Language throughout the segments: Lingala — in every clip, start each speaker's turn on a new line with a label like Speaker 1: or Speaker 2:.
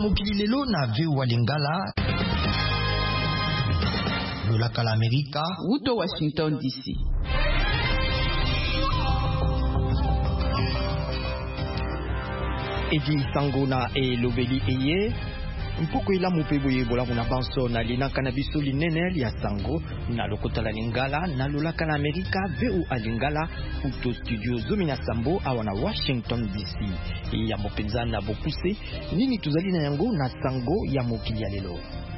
Speaker 1: mokili lelo na VOA Lingala. Lolaka la Amerika.
Speaker 2: Uto Washington DC.
Speaker 1: Edi sango na elobeli eye. Mpoko ila mupeboye bola kuna banso na lina kanabiso linene ya sango na lokota la Lingala na lolaka la Amerika VOA Lingala uto studio Zomina Sambo awana Washington DC. Ya mopenza na bokuse nini tuzali na yango na sango ya mokili ya lelo.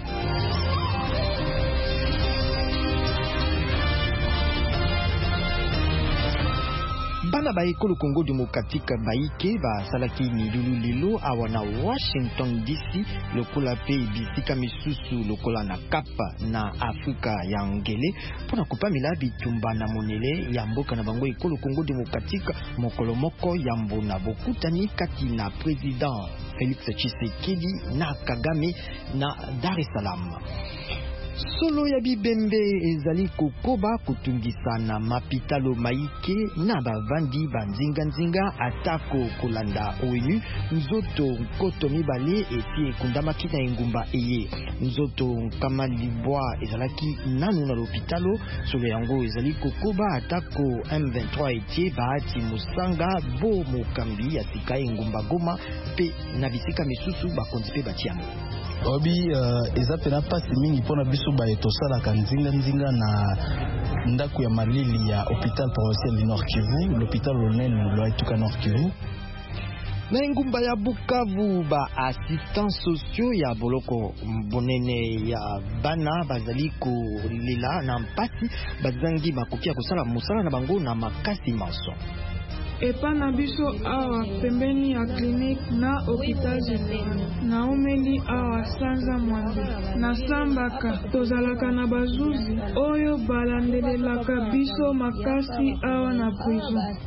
Speaker 1: Bana ba ekolo Congo Democratique baike ba salaki milulu lilo awana Washington DC lokola pe bisika misusu lokola na Kapa na Afrika ya ngele pona kupamila bitumba na monele ya mboka na bango ekolo Congo Democratique mokolo moko ya mbona bokutani kati na president Felix Tshisekedi na Kagame na Dar es Salaam. Solo ya bibembe ezali kokoba kutungisa na mapitalo maike na bavandi banzinga atako kolanda ONU nzoto nkoto mibale eti ekundamaki na engumba eye nzoto nkama libwa ezalaki nanu na l'hôpitalo. Solo yango ezali kokoba atako M23 eti baati musanga bo mokambi ya sika engumba Goma pe na bisika misusu bakonzi pe batiamo.
Speaker 3: Obi eza pena pasi mingi pona biso ba etosala kanzinga na ndaku ya malili ya hôpital provincial du Nord Kivu, l'hôpital Lonene lo etuka Nord Kivu.
Speaker 1: Na ngumba ya Bukavu ba assistants sociaux ya boloko bonene ya bana bazali ko lela na mpasi bazangi makoki ya kosala musala na bango na makasi maso.
Speaker 4: Epa na biso awa pembeni ya clinique na hôpital général na omeli awa sanza mwambe na sambaka tozalaka na bazuzi oyo balandelelaka biso makasi awa na prison.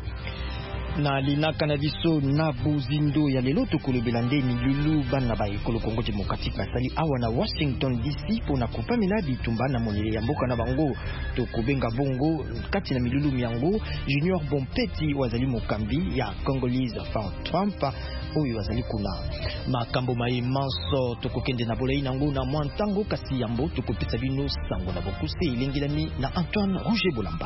Speaker 1: Na linaka na biso na buzindo ya lelo tokolobela nde milulu bana ba ekolo Congo Democratique basali awa na Washington DC pona kupamela bitumba na monele ya mboka na bango tokobenga bongo kati na milulu miango Junior Bompeti wazali mokambi ya Congolese Fan Trump oyo wazali kuna makambo mai manso tokokende na bolei nango na mwantango kasi yambo tokopesa bino sango na bokuse ilengilani na Antoine Rouge Bolamba.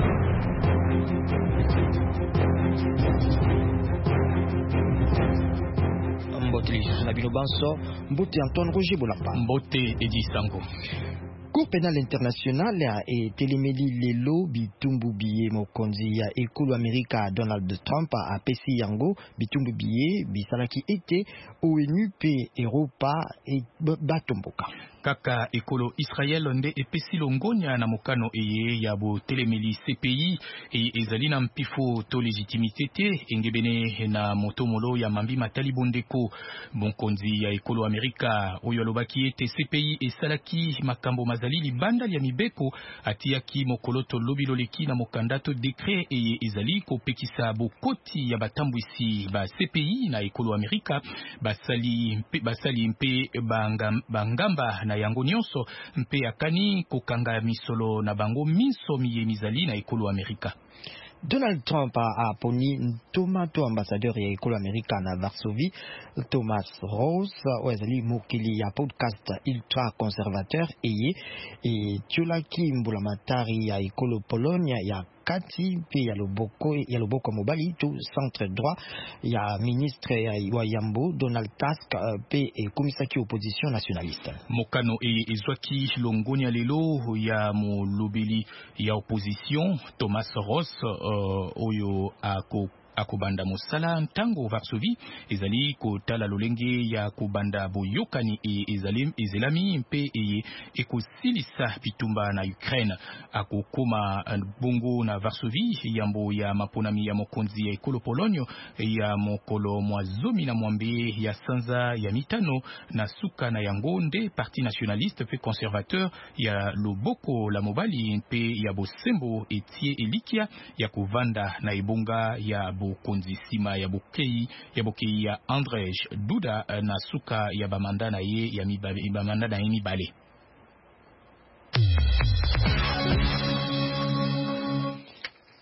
Speaker 1: Mbote Lissu na bino banso mbote Antoine Roger Bolamba
Speaker 5: mbote Edi Sango.
Speaker 1: Cour pénale internationale a telemeli lelo bitumbu biye mokonzi ya ekolo Amerika Donald Trump a pesi yango bitumbu biye bisalaki ete ONU pe Europa et batomboka.
Speaker 5: Kaka ekolo Israel nde epesi longonya na mokano eye ya bo telemeli CPI e ezali na mpifo to legitimité te engebene na motomolo ya mambi matali bondeko bonkonzi ya ekolo Amerika oyo alobaki ete CPI esalaki makambo mazali libanda ya mibeko atiaki mokoloto lobiloleki na mokandato décret eye ezali kopekisa bokoti ya batambwisi ba CPI na ekolo Amerika basali mpe bangamba na yango nyonso mpe akani kokanga misolo na bango miso miye mizali na ekolo Amerika.
Speaker 1: Donald Trump a poni tomato ambassadeur ya ekolo Amerika na Varsovie Thomas Rose wazali mokili ya podcast ultra conservateur eye e tiolaki mbulamatari ya ekolo Polonia ya kati pe ya loboko mobali to centre droit ya ministre ya Yambo Donald Tusk pe komisaki opposition nationaliste.
Speaker 5: Mokano ezwaki longonya lelo ya molobeli ya opposition Thomas Ross oyo akobanda mosala ntango Varsovie ezali kotala lolenge ya kobanda boyokani ezelami mpe ekosilisa bitumba na Ukraine akokoma bongo na Varsovie yambo ya maponami ya mokonzi ya ekolo Polonio ya mokolo mwazomi na mwambe ya sanza ya mitano na suka na yango nde parti nationaliste pe conservateur ya loboko la mobali mpe ya bosembo etie elikia ya kovanda na ebonga ya bokonzi sima ya bokei ya Andrzej Duda na suka ya bamanda na ye ya bamanda na ye mibale.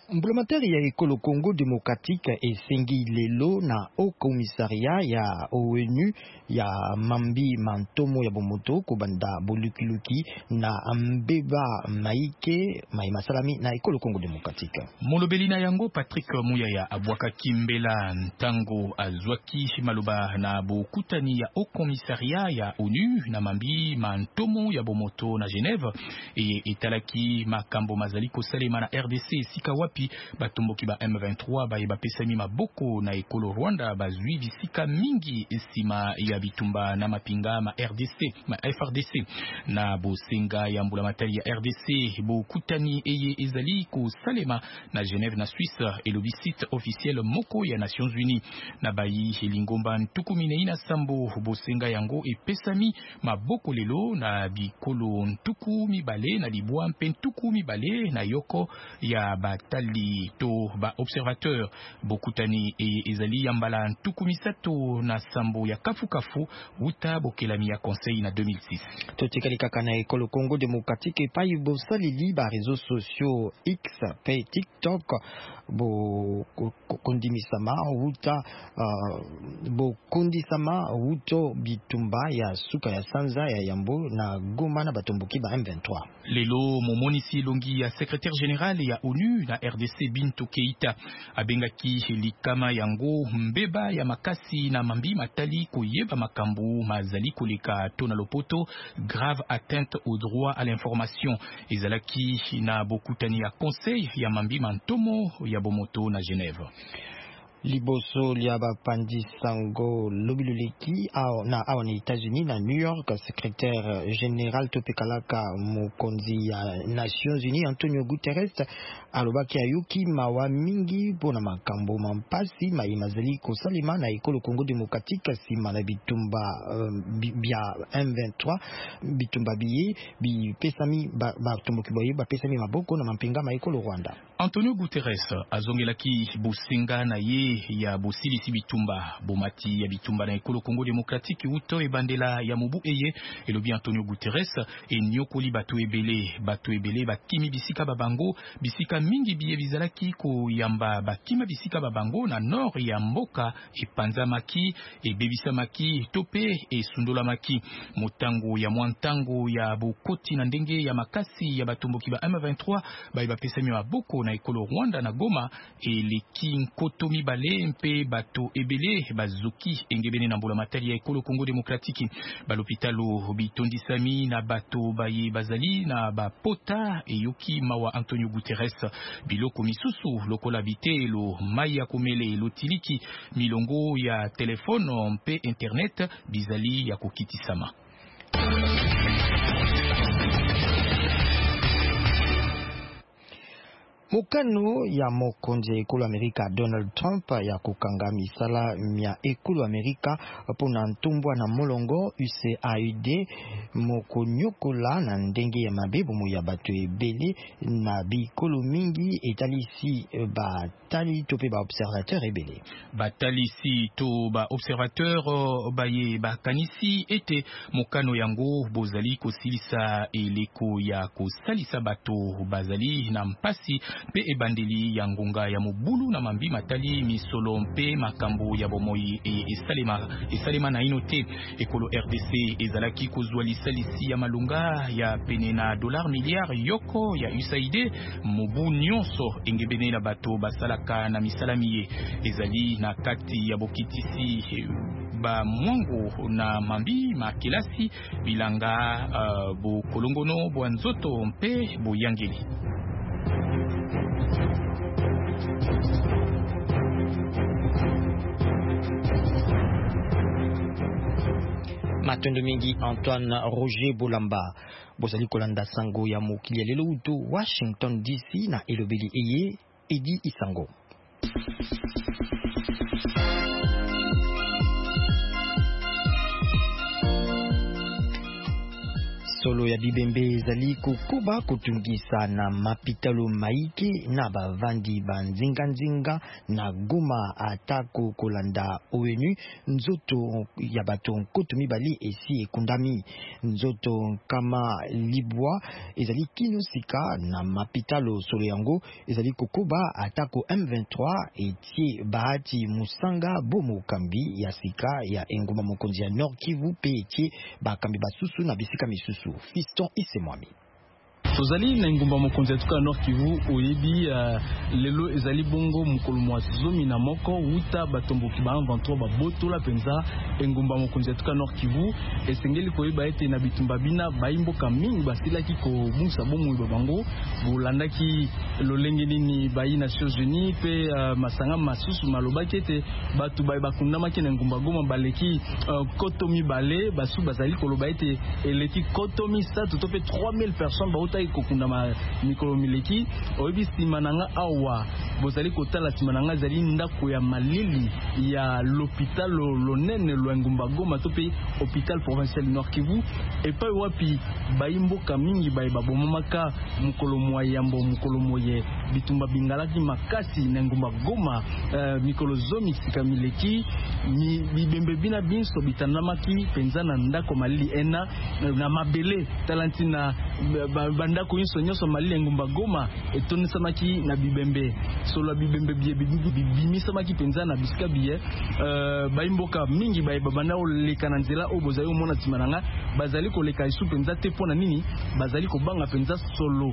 Speaker 1: Mbulamatari ya ekolo Congo Démocratique esengi lelo na au commissariat ya ONU ya mambi mantomo ya bomoto kubanda bolukiluki na mbeba maike masalami na ekolo Congo Démocratique.
Speaker 5: Molobeli na yango Patrick Muyaya abwaka kimbela ntango azwaki maloba na bokutani ya au commissariat ya ONU na mambi mantomo ya bomoto na Genève e etalaki makambo mazali kosalema na RDC sika wapi batomboki ba M23 ba pesami maboko na ekolo Rwanda bazwi bisika mingi esima ya bitumba na mapinga ma FRDC na bosenga ya mbulamatari ya RDC bokutani eye ezali ko salema na Genève na Suisse et le site officiel moko ya Nations Unies na bayi elingomba ntukumine ina sambo bosenga yango epesami maboko lelo na bikolo ntukumi bale na libwa mpe ntukumi bale na yoko ya batali to ba observateur bokutani ezali yambala ntukumisato na sambo ya kafu uta bokelami ya conseil na 2006.
Speaker 1: Totikali kaka na ekolo Congo Démocratique pa bosalili ba réseaux sociaux X pe TikTok bo kondimisama uto bitumba ya suka ya sanza ya yambo na Goma na batomboki ba M23.
Speaker 5: Lelo momonisi longi ya secrétaire général ya ONU na RDC Bintou Keita abengaki likama yango mbeba ya makasi na mambi matali koyeba makambu mazali koleka to na lopoto grave atteinte au droit à l'information ezalaki na bokutani ya conseil ya mambi mantomo ya bomoto na Genève.
Speaker 1: Liboso liaba pandi sango lobiluleki na États-Unis na New York, secrétaire général topekalaka mokonzi ya Nations Unies Antonio Guterres alobaki ayuki mawa mingi pona makambo mampasi mazali kosalima na ekolo Congo Démocratique sima na bitumba bia M23 bitumba biye bi pesami batomboki boye ba pesami maboko na mampinga ma ekolo Rwanda.
Speaker 5: Antonio Guterres azongelaki bosenga na ye ya bosilisi bitumba bomati ya bitumba na ekolo Congo Démocratique uto ebandela ya mobu eye elobi Antonio Guterres enyokoli bato ebele bakimi bisika babango bisika mingi biye bizalaki ko yamba bakima bisika babango na nord ya mboka epanzamaki ebebisamaki tope esundolamaki motango ya mwantango ya bokoti na ndenge ya makasi ya batomboki ba M23 ba pesami maboko na ekolo Rwanda na Goma eleki nkoto mibale mpe bato ebele bazuki engebene na mbulamatari ya ekolo Congo Démocratique balopitalo bitondisami na bato baye bazali na bapota eyoki mawa Antonio Guterres biloko misusu lokola bitelo mai ya komele lotiliki milongo ya telefone mpe internet bizali ya kokitisama.
Speaker 1: Mukano ya mokonzi ekolo Amerika Donald Trump ya kukanga misala mia ekolo Amerika pona ntumbwa na molongo USAID mokonyokola na ndenge ya mabebo ya bato ebele na bikolo mingi etalisi batali tope ba observateur ebele.
Speaker 5: Batalisi to ba observateur baye bakanisi ete mukano yango bozali kosilisa eleko ya kosalisa bato bazali na mpasi pe ebandeli ya ngonga ya mobulu na mambi matali misolo mpe makambo ya bomoi esalema na inote ekolo RDC ezalaki kozwa lisalisi ya malunga ya pene na $1 milliard yoko ya USAID mobu nyonso engebene na bato basalaka na misalamiye ezali na kati ya bokitisi ba mwango na mambi makilasi bilanga bokolongono bwa nzoto mpe boyangeli.
Speaker 1: Matondo mingi Antoine Roger Bolamba bozali kolanda sango ya mokili lelo uto Washington DC na elobeli eye Edi Isango. solo ya bibembe ezali kokuba kotungisa na mapitalo maike na bavandi banzinga na Goma atako kolanda ONU nzoto ya bato nkoto mibali esi ekundami nzoto kama libwa ezali kino sika na mapitalo solo yango ezali kokuba atako M23 etie bahati musanga bomo kambi ya sika ya enguma mokonzi ya Nord Kivu pe etie bakambi basusu na bisika misusu. Fiston Isemwami
Speaker 3: tozali na ngumba mokonzi atuka Nord Kivu oyebi lelo ezali bongo mukolo mwa zomi na moko uta batomboki ba 23 babotola penza ngumba mokonzi atuka Nord Kivu esengeli koyeba ete na bitumba bina baimboka mingi basilaki ko musa bomo babango bolandaki lolenge nini bayi Nations Unies pe masanga masusu malobaki ete batu bakundamaki na ngumba Goma baleki kotomi bale basu bazali koloba ete eleki kotomi sa to pe 3000 personnes bauta kokunda mikolo mileki oyebi simananga awa bozali kotala simananga zali ndako ya malili ya l'hôpital lonene lwangumba Goma to pe hôpital provincial Nord Kivu epai wapi baimboka mingi babomamaka mukolo moyambo mukolo moye bitumba bingalaki makasi na ngumba Goma mikolo zomi sika mileki ni bibembe bina binso bitandamaki penza na ndako malili ena na mabele talantina bandako inso nyoso malili ngumba Goma etonisamaki na bibembe solo bibembe bimisamaki penza na bisika biye baimboka mingi babanda oleka na nzela obozali omona timananga bazali koleka isu penza te pona nini bazali kobanga penza solo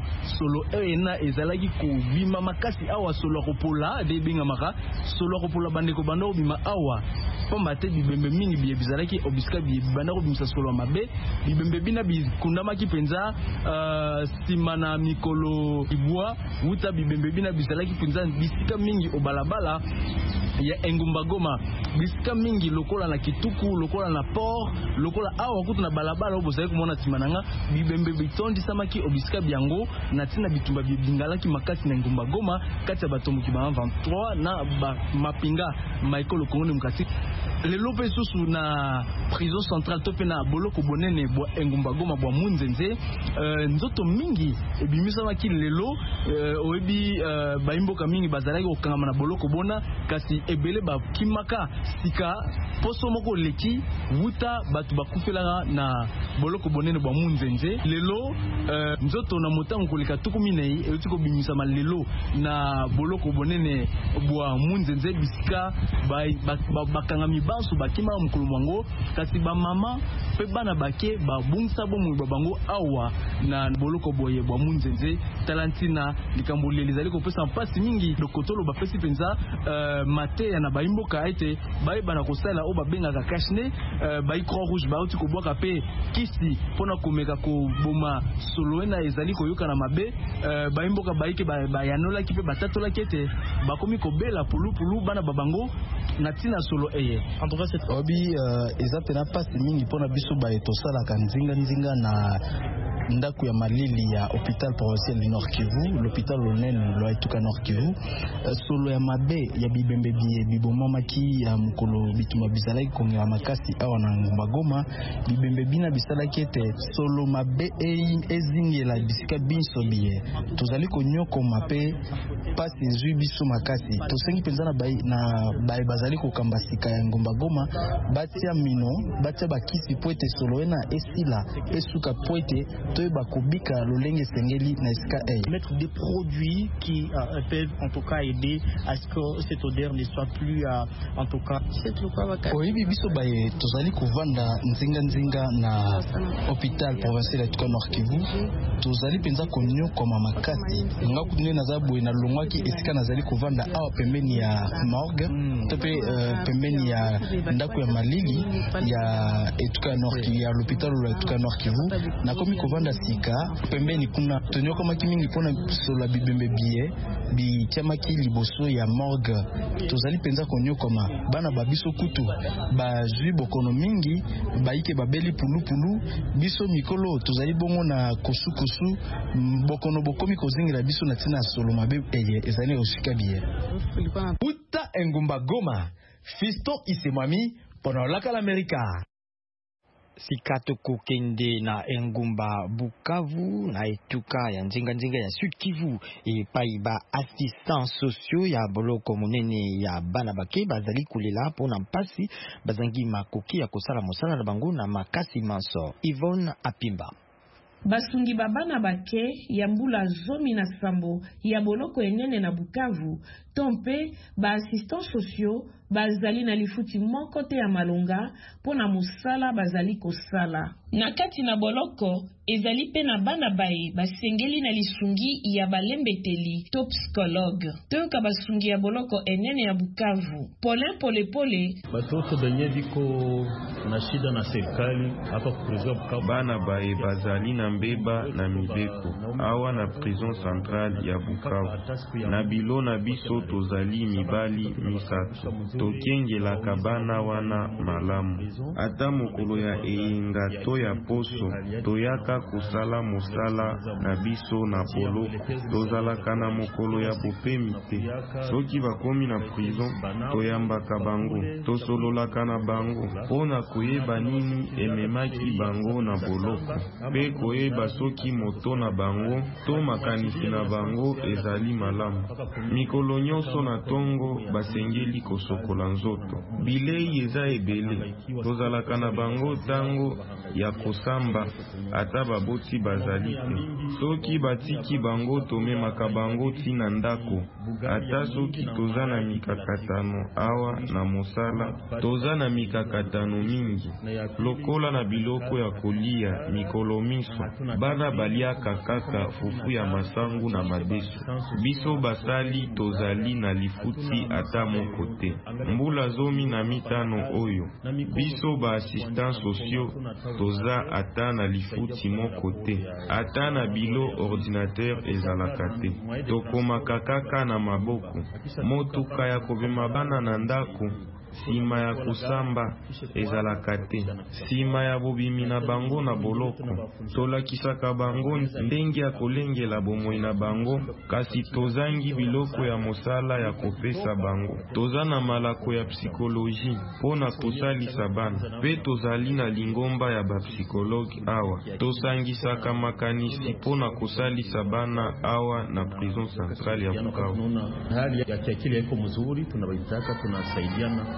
Speaker 3: ena ezalaki kobima makasi awa solo kopola de binga maka solo kopola bandeko banda obima awa pomba te bibembe mingi biye bizalaki obisika biye banda obimisa solo mabe bibembe bina bikundamaki penza simana mikolo ibwa uta bibembe bina bizalaki penza bisika mingi obalabala ya engumba Goma bisika mingi lokola na kituku lokola na port lokola awa kutu na balabala obozali komona simananga bibembe bitondi samaki obisika biango na tina bitumba bingalaki makasi na engumba Goma kati ya batomboki ba 23 na mapinga maikolo Kongo mukati lelo pe susu na prison centrale to pe na boloko bonene bwa engumba Goma bwa munzenze nzoto mingi ebimisama lelo oyebi baimboka mingi bazalaki okangama na boloko bona kasi ebele bakimaka sika poso moko leki wuta batu bakufela na boloko bonene bwa munzenze lelo nzoto na motango koleka tuku minei etiko bimisama lelo na boloko bonene bwa munzenze bisika bakangami bansu bakima mukulu mwango kasi ba mama pe bana bake babungsa bomu babango awa na boloko boye bwa munzenze talantina likambo lelizali ko pesa mpasi mingi dokotolo bapesi penza mate ya na baimboka ete bana kosala o babenga ka kashne bai croix rouge bauti ko bwaka pe kisi pona komeka ko boma soloena ezali ko yoka na mabe baimboka baike bayanola ki pe batatola kete bakomi ko bela pulu bana babango na tina solo eye en tout cas c'est
Speaker 6: obi ezate na pasi mingi pona biso ba etosala ka nzinga na ndako ya malili ya hôpital provincial du Nord Kivu l'hôpital lonene lo etuka Nord Kivu solo ya mabe ya bibembe bibomamaki ya mukolo bituma bizalaki kongela makasi awa na ngumba Goma bibembe bina bisalaki ete solo mabe ezingela bisika binso biye tozali konyoko mape pasi ezwi biso makasi tosengi penza na bai bazali kokamba sika ya ngumba Goma batia mino batia bakisi po ete solo ena esila esuka po ete toyeba kobika lolenge sengeli na esika
Speaker 7: mettre des produits qui peuvent en tout cas aider à ce que cette odeur ne soit plus en tout cas
Speaker 6: oyebi biso baye tozali kovanda nzinga na hôpital provincial ya tuka Nord Kivu tozali penza konyokoma makasi ngaku nene naza boye na longwaki esika nazali kovanda awa pembeni ya morgue to pe pembeni ya ndako ya malili ya etuka Nord Kivu ya l'hôpital ya tuka Nord Kivu na komi kovanda sika pembeni kuna tonyokomaki mingi pona sola bibembe biye bitiamaki liboso ya morgue tozali penza konyokoma bana babiso kutu bazwi bokono mingi baike babeli pulu biso mikolo tozali bongo na kosu bokono bokomi kozingela biso na tina solo mabe ezali osika biye
Speaker 8: uta engumba Goma Fiston Isemwami pendant la America.
Speaker 1: Sikato kokende na engumba Bukavu na etuka ya nzinga ya Sud Kivu epai ba assistants sociaux ya boloko monene ya bana bake bazali kulela pona mpasi bazangi makoki ya kosala mosala na bango na makasi manso. Yvonne Apimba.
Speaker 9: Basungi babana bake ya mbula zomi na sambo ya boloko enene na Bukavu tompe ba assistants sociaux bazali na lifuti moko te ya malonga pona musala bazali kosala na kati na boloko ezali pe na bana bae basengeli na lisungi ya balembeteli to psychologue toyoka basungi ya boloko enene ya Bukavu Paulin Polepole.
Speaker 10: Batoto benye biko na shida na serikali hapa kuprison Bukavu,
Speaker 11: bana bae bazali na mbeba na mibeko awa na prison centrale ya Bukavu na bilo na biso tozali mibali misatu tokengelaka bana wana malamu ata mokolo ya eyenga to ya poso toyaka kosala mosala na biso na polo tozalaka na mokolo ya bopemi te soki bakomi na prison toyambaka bango tosololaka na bango mpona koyeba nini ememaki bango na boloko mpe koyeba soki moto na bango to makanisi na bango ezali malamu. Mikolo nyonso na tongo basengeli kosokola nzoto bilei eza ebele tozalaka na bango tango ya kosamba ata baboti bazali te soki batiki bango tomemaka bango tina ndako ata soki toza na mikakatano awa na mosala toza na mikakatano mingi lokola na biloko ya kolia mikolo miso bana baliaka kaka fufu ya masangu na madesu biso basali tozali na lifuti ata moko te mbula zomi na mitano oyo biso ba assistants sociaux toza ata na lifuti moko te ata na bilo ordinateur ezalaka te tokomaka kaka na maboko motuka ya kobema bana na ndako sima ya kusamba ezalaka te sima ya bobimi na bango na boloko tolakisaka bango ndenge ya kolengela bomoi na bango kasi tozangi biloko ya mosala ya kopesa bango toza na malako ya psikoloji mpona kosalisa bana pe tozali na lingomba ya bapsikologe awa tosangisaka makanisi mpona kosalisa bana awa na prison centrale ya Bukavu.
Speaker 10: Hali ya kiakili yako mzuri tunabaitaka tunasaidiana.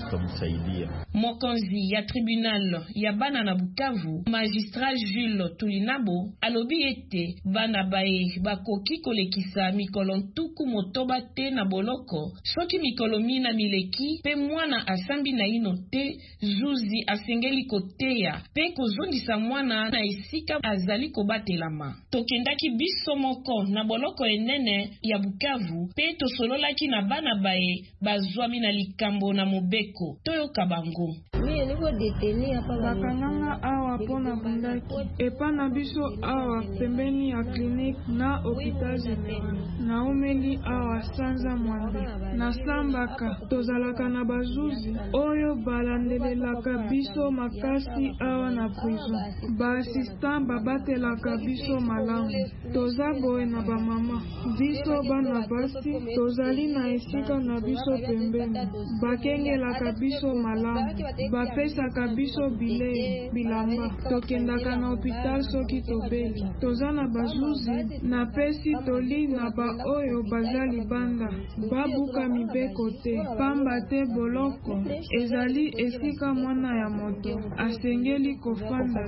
Speaker 9: Mokonzi ya tribunal ya bana na Bukavu magistrat Jules Tulinabo alobi ete bana bae bakoki kolekisa mikolo ntuku motoba te na boloko soki mikolo mina mileki pe mwana asambi na ino te zuzi asengeli koteya pe kozondisa mwana na esika azali kobatelama. Tokendaki biso moko na boloko enene ya Bukavu pe tosololaki na bana bae bazwami na likambo na Beko toyoka bango
Speaker 4: bakanganga awa pona bundaki epana biso awa pembeni ya clinique na hôpital général na omeli awa sanza mwambe na sambaka tozalaka na bazuzi oyo balandelelaka biso makasi awa na prison baassistant babatelaka biso malamu toza boye na bamama biso bana basi tozali na esika na biso pembeni bakengelaka biso malamu bapesaka biso bilei bilamba tokendaka na hôpital soki tobeli toza na bazuzi na pesi toli na baoyo baza libanda babuka mibeko te pamba te boloko ezali esika mwana ya moto asengeli kofanda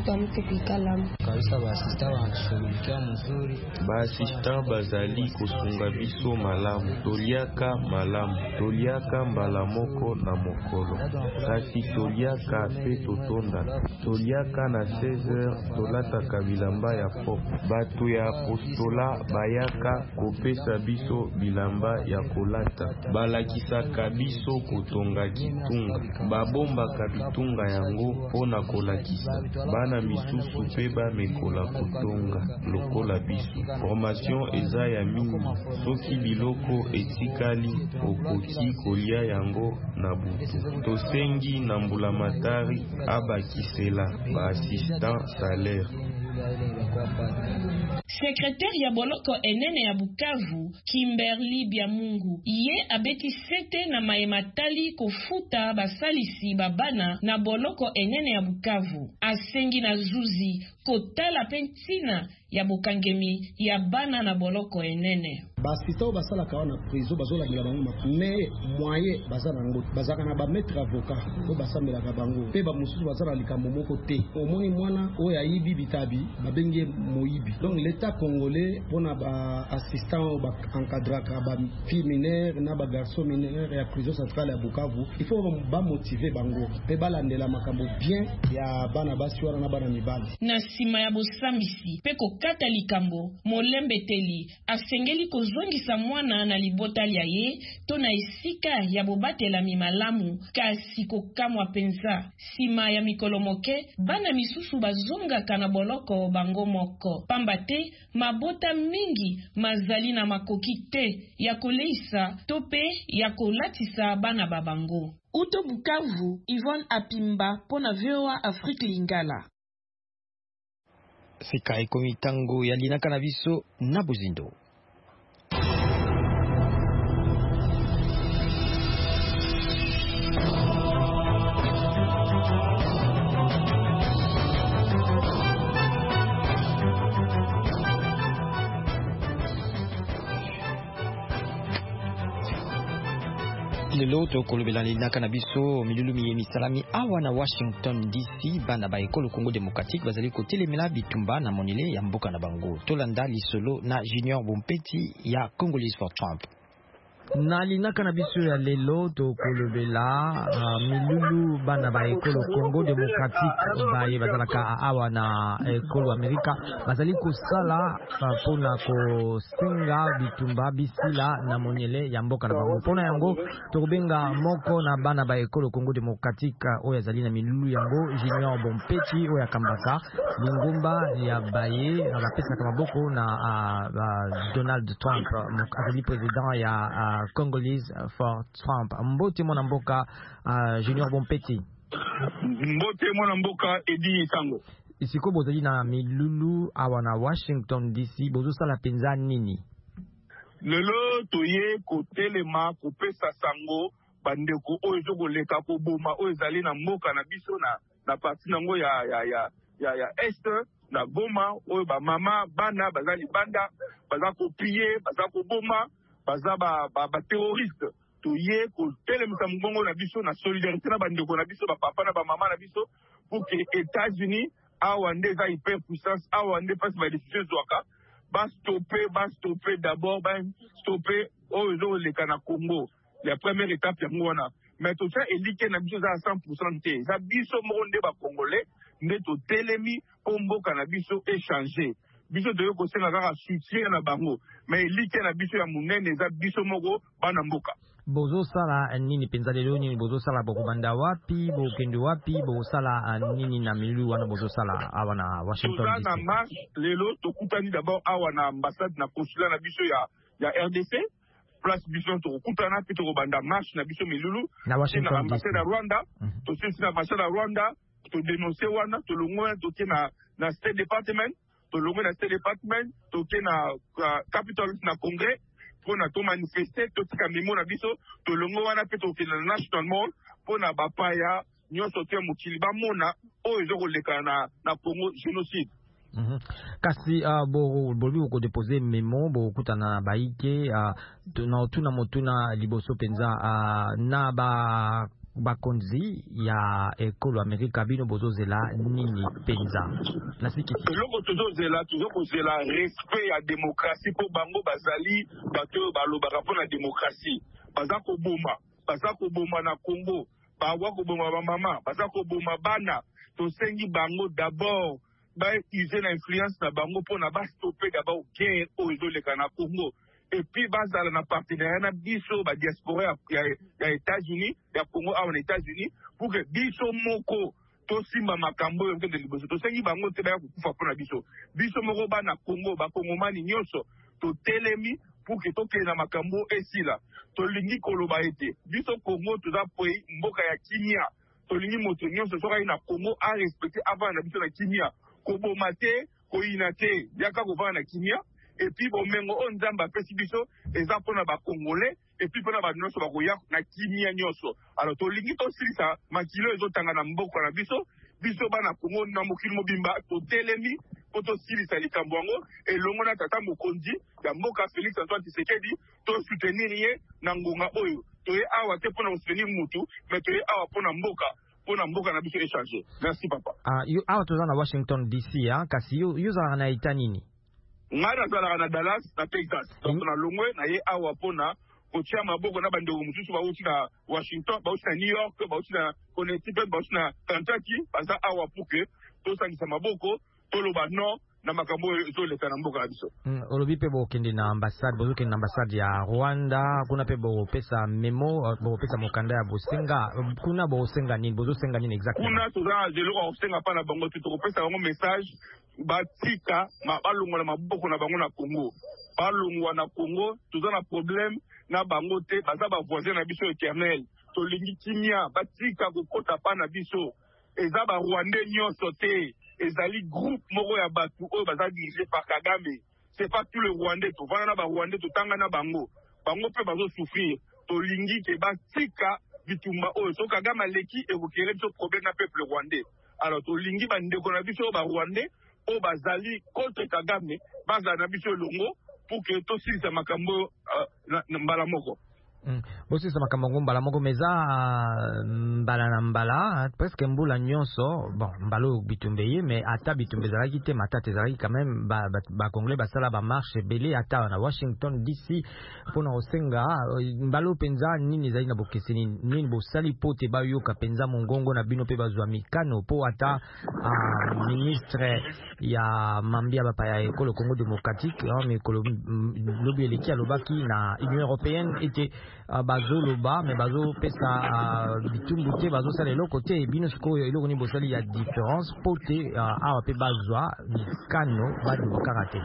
Speaker 11: baassistant bazali kosunga biso malamu toliaka malamu toliaka mbala moko na mokolo kasi toliaka pe totonda toliaka na 16h tolataka bilamba ya pop bato ya apostola bayaka kopesa biso bilamba ya kolata balakisaka biso kotonga kitunga babombaka bitunga yango mpona kolakisa bana misusu pe bamekola kotonga lokola biso formation eza ya mingi soki biloko etikali okoki kolia yango na butu tosengi na mbula matari abakisela balandela ba assistant salaire.
Speaker 9: Secrétaire ya boloko enene ya Bukavu, Kimberly Biamungu, ye abeti sete na maematali kofuta basalisi babana na boloko enene ya Bukavu. Asengi na zuzi kotala pentina ya bokangemi ya bana na boloko enene.
Speaker 12: Basita basala kawana prison bazola bila bango mais moyen bazana ngo bazaka na ba maître avocat o basamela ka bango pe ba mususu bazana likambo moko te omoni mwana o ya yibi bitabi babenge moyibi. Donc l'état congolais pona ba assistant ba encadraka ba fille mineure na ba garçon mineur ya prison centrale ya Bukavu, il faut ba motiver bango pe balandela makambo bien ya bana basi wana na bana mibali.
Speaker 9: Na sima ya bosambisi pe kokata likambo molembeteli asengeli kozongisa mwana na libota lya ye to na esika ya bobatela mimalamu kasi kokamwa penza. Sima ya mikolo moke bana misusu bazongaka na boloko bango moko pamba te mabota mingi mazali na makoki te ya koleisa to pe ya kolatisa bana babango. Uto Bukavu, Yvonne Apimba pona VOA Afrique Lingala.
Speaker 1: Sika ekomi tango ya linaka na biso na bozindo. Lelo tokolobela linaka na biso milulumi misalami awa na Washington DC bana ba ekolo Congo Démocratique bazali kotelemela bitumba na monele ya mboka na bango. Tolanda lisolo na Junior Bompeti ya Congolese for Trump.
Speaker 13: Na linaka na biso ya lelo tokolobela milulu bana ba ekolo Congo Démocratique baye bazalaka awa na ekolo Amerika bazali kosala pona kosenga bitumba bisila na monyele ya mboka na bango. Pona yango tokobenga moko na bana ba ekolo Congo Démocratique oyo azali na milulu yango Junior Bompeti oyo akambaka lingomba ya baye bapesaka maboko na Donald Trump azali president ya Congolese for Trump. Mbote mwana mboka Junior Bompeti.
Speaker 14: Mbote mwana mboka Edi Sango.
Speaker 13: Isiko bozali na milulu awa na Washington DC bozo sala penza nini?
Speaker 14: Lelo toye kotelema kopesa sango bandeko oyo ezoleka koboma oyo ezali na mboka na biso na parti nango ya est na Goma oyo ba mama bana bazali banda baza kopie baza koboma baza ba terroriste toye kotelemisa mbongo na biso na solidarité na bandeko na biso ba papa na ba mama na biso pour que États-Unis awa nde za hyper puissance awa nde passe ba décision zwaka ba stopper d'abord ba stopper oyo leka na Congo la première étape ya ngwana mais tout ça elike na biso za 100% te za biso moko nde ba congolais nde to telemi po mboka na biso échanger biso doyo kosenga kaka soutien na bango mais elike na biso ya munene za biso moko bana mboka.
Speaker 13: Bozo sala nini penza lelo nini bozo sala bokubanda wapi bokende wapi bozo sala nini na milu wana bozo sala awa na Washington DC.
Speaker 14: Na marche lelo tokutani d'abord awa na ambassade na consulat na biso ya RDC place biso tokutana pe tokobanda marche na biso milulu
Speaker 13: na Washington
Speaker 14: na ambassade ya Rwanda tosisi na ambassade ya Rwanda to dénoncer wana to longwa to na State Department to longwa na State Department to na Capitol na Congrès pona to manifester to tika memo na biso to longo wana pe to na National Mall pona bapaya nyonso te mokili bamona oyo ezokoleka na Congo génocide.
Speaker 13: Kasi boli ko déposer memo bo kutana na baike na tuna motuna liboso penza na bakonzi ya ekolo Amerika bino bozozela nini penza na sikiti
Speaker 14: loko tozozela respect ya démocratie po bango bazali bato balobaka pona démocratie baza koboma na Congo bawa koboma ba mama baza koboma bana tosengi bango d'abord ba utiliser na influence na bango pona ba stopper d'abord guerre oyo ezoleka na Congo et puis bazala na partenariat na biso ba diaspora ya États-Unis ya Congo awa na États-Unis pour que biso moko to simba makambo yo ngende liboso to sengi bango te ba kufa pona biso moko ba na Congo ba kongomani nyonso to telemi pour que to kena makambo esila to lingi koloba ete biso Congo to za poi mboka ya kimia tolingi moto nyonso soki na Congo a respecter avant na biso na kimia koboma te koyina te yaka kovanda na kimia et puis bomengo o nzambe apesi biso eza mpona bakongolais et puis mpona bato nyonso bakoya na kimia nyonso. Alors tolingi tosilisa makilo ezotanga na mboka na biso bana Congo na mokili mobimba totelemi po tosilisa likambo yango elongo na tata mokonzi ya mboka Félix Antoine Tshisekedi tosoutenir ye na ngonga oyo toye awa te mpona kosoutenir mutu mais toye awa mpona mboka na biso échanger. Merci papa.
Speaker 13: Awa toza na Washington DC kasi yo ozalaka na eta nini?
Speaker 14: Ngai nazalaka na Dallas na Texas donc na longwe na ye awa mpona kotia maboko na bandeko mosusu bauti na Washington bauti na New York bauti na Connecticut bauti na Kentucky baza awa pour que tosangisa maboko toloba non na makambo ezoleka na mboka na biso.
Speaker 13: Olobi pe bokende na ambassade bozokende na ambassade ya Rwanda kuna pe bopesa memo bopesa mokanda ya bosenga kuna bosenga nini bozosenga nini exactement? Kuna
Speaker 14: toza zeloko kosenga pa na bango tukopesa bango message batika balongwa na maboko na bango na Congo balongwa na Congo toza na problème na bango te baza ba voisin na biso éternel tolingi kimia batika kokota pa na biso eza ba Rwandais nyonso te ezali groupe moko ya batu oyo baza dirigé par Kagame. C'est pas tout le Rwandais to vana na ba Rwandais to tanga na bango pe bazo souffrir tolingi ke batika bitumba oyo so Kagame aleki ekokere biso problème na peuple rwandais. Alors tolingi bandeko na biso ba Rwandais o bazali contre Kagame baza na biso longo pour que tosilisa makambo na mbala moko.
Speaker 13: Bosilisa makambo mbala moko meza mbala na mbala presque mbula nyonso bon mbalo bitumbeye mais ata bitumbe zalaki te matata zalaki quand même ba congolais basala ba marche belé ata na Washington DC pona osenga mbalo penza nini zali na bokeseni nini bosali pote ba yoka penza mongongo na bino pe bazwa mikano po ata ministre ya mambia bapa ya ekolo Congo démocratique mikolo lobi eleki alobaki na Union européenne était bazoloba mais bazo pesa bitumbu te bazo sala eloko te bino sikoyo eloko ni bosali ya différence pote awa pe bazwa mikano badu karate.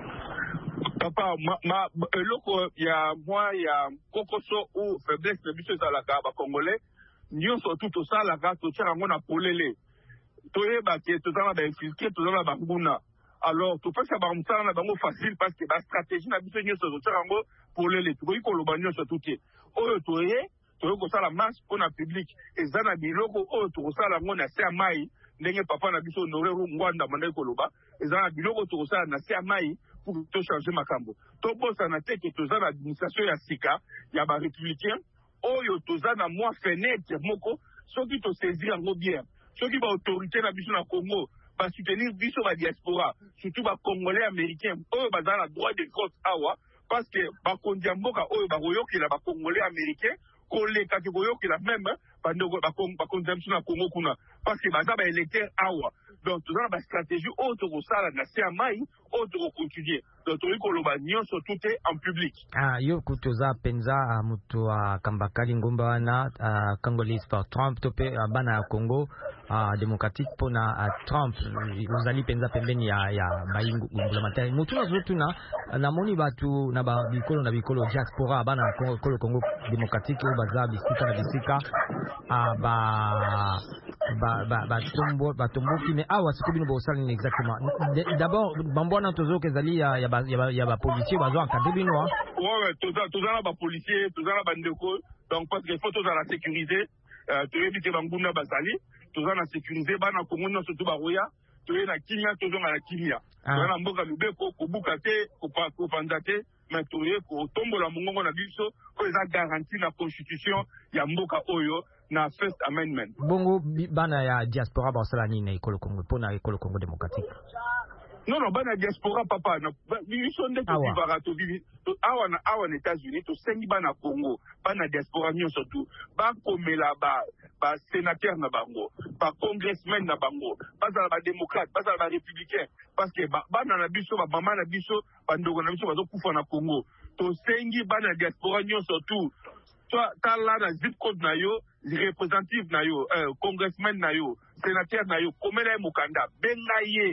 Speaker 14: Papa eloko ya moi ya kokoso ou faiblesse de biso ezalaka ba congolais nyonso tout osalaka totiaka ngo na polele toyeba ke tozala ba infiltré tozala ba nguna. Alors topesa bamosala na bango facile parce que ba stratégie na biso nyonso totiaka ngo polele tokoki koloba nyonso tuke oyo toye kosala marche mpona public eza na biloko oyo tokosala yango na se ya mai ndenge papa na biso Honoré Ngwanda mandaki koloba eza na biloko tokosala na se ya mai pour tochange makambo tobosana te ke toza na administration ya sika ya barépublicain oyo toza na mwa fenêtre moko soki tosaisir yango bien soki baautorité na biso na Congo basoutenir biso badiaspora surtout bacongolais américain oyo baza na droit de vote awa parce que bakonzi ya mboka oyo bakoyokela bacongolais américain koleka ke koyokela même bandeko bakonzi ya biso na Congo kuna parce que baza baélecteur awa donc toza na bastratégie oyo tokosala na se ya mai oyo tokocontinue donc tokoki koloba nyonso tout en public.
Speaker 13: Yo kutoza penza mutu akambakali ngomba wana Congolese for Trump to pe bana ya Congo démocratique pona Trump uzali penza pembeni ya bayingu ngulamatari mutu nazotuna na moni batu na bikolo diaspora bana Congo démocratique o baza bisika na bisika batomboki mais awa siko bino bosala ni exactement d'abord bambona tozo kezali ya ba policier bazo encadrer bino
Speaker 14: ouais toza na ba policier toza na bandeko donc parce que faut toza la sécuriser toyebi ke banguna bazali toza na sécuriser bana Congo nyonso to baroya toye na kimia tozonga na kimia toza na mboka lubeko kobuka te kopanza te mais toye kotombola mongongo na biso oyo eza garanti na constitution ya mboka oyo na First Amendment.
Speaker 13: Bongo bana ya diaspora basala nini na ekolo Congo pona ekolo Congo démocratique?
Speaker 14: Non, bana diaspora papa biso nde tovivaka tovivi awa na États-Unis tosengi bana Congo bana diaspora nyonso tu bakomela ba sénateur na bango ba congressmen na bango bazala ba démocrate bazala ba républicain parce que bana na biso ba mama na biso bandoko na biso bazokufa na Congo tosengi bana diaspora nyonso tu tala na zip code na yo représentative na yo congressman na yo sénateur na yo komela mokanda benga ye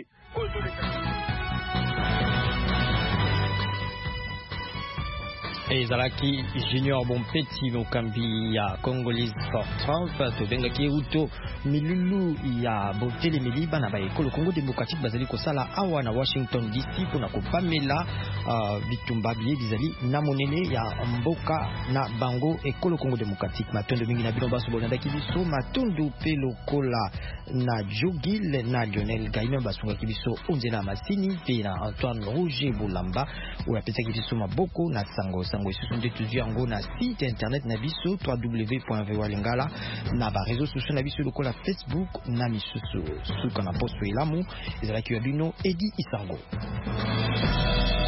Speaker 1: ezalaki Junior Bompeti mokambi ya Congolese for Trump tobengaki uto milulu ya botelemeli bana ba ekolo Congo démocratique bazali kosala awa na Washington DC mpona kopamela bitumba bie bizali na monene ya mboka na bango ekolo Congo démocratique. Matondo mingi na bino baso bolanda kibiso matondo pe lokola na Jogil na Lionel Gaïma basunga kibiso onzela masini pe na Antoine Roger Bolamba oya pesa kibiso maboko na sango isusu nde tuzwi yango na site internet na biso www.voalingala na ba réseaux sociaux na biso lokola Facebook na misusu suka na posto elamu ezalaki ya bino Edi Isango.